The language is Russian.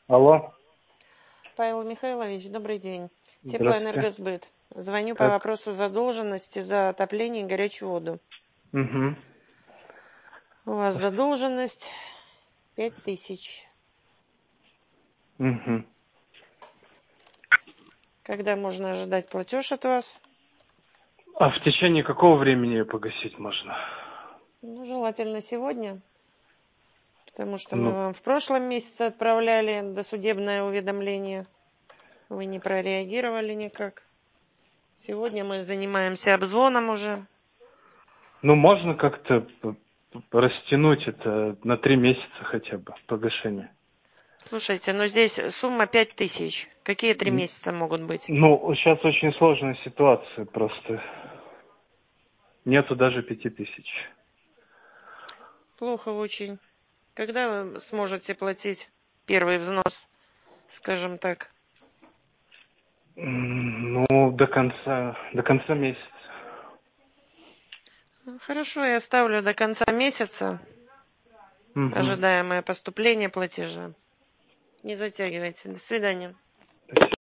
Алло, Павел Михайлович, добрый день. здравствуйте. Теплоэнергосбыт. Звоню по Так, вопросу задолженности за отопление и горячую воду. угу. У вас задолженность 5000. Угу. Когда можно ожидать платеж от вас? А в течение какого времени ее погасить можно? Ну, желательно сегодня, потому что мы Ну, вам в прошлом месяце отправляли досудебное уведомление. Вы не прореагировали никак. Сегодня мы занимаемся обзвоном уже. можно как-то растянуть это на 3 месяца хотя бы погашение. Слушайте, ну здесь сумма 5000. Какие 3 месяца могут быть? Сейчас очень сложная ситуация просто. Нету даже 5000. Плохо очень. Когда вы сможете платить первый взнос, скажем так? До конца месяца. Хорошо, я ставлю до конца месяца Угу. ожидаемое поступление платежа. Не затягивайте. До свидания.